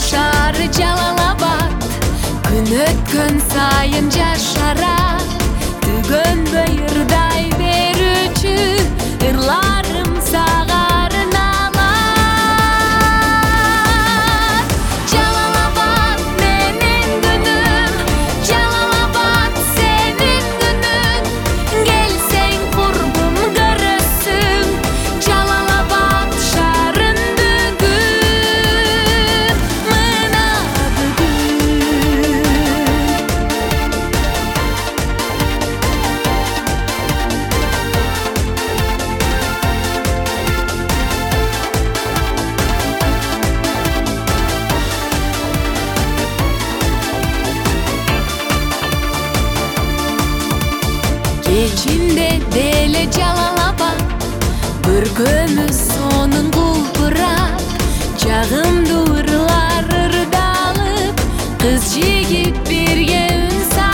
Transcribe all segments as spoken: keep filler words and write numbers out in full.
шаары Жалалабад күн өткөн сайын жашарат түгөнбөй ырдай берүүчү ырларым сагарын алат Жалалабад менин күнүм Жалалабад сенин күнүң келсең курбум көрөсүң Жалалабад шаарын бүгүн мына бүгүн Кечинде деле Жалалабад көркөмүз сонун кулпурат жагымдуу ырлар ырдалып кыз жигит бирге үн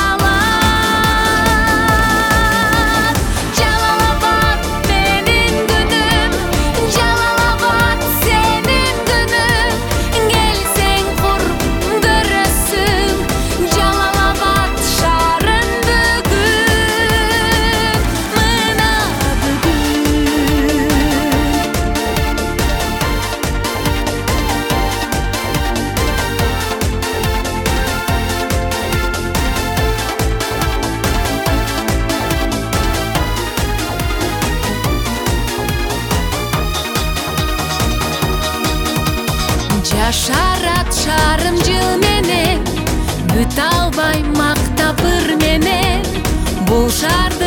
салат Жалалабад менин күнүм Жалалабад сенин күнүң келсең курбум көрөсүң Жалалабад шаарын бүгүн мына бүгүн Жашарат шаарым жыл менен бүт албай мактап ыр менен бул шаарды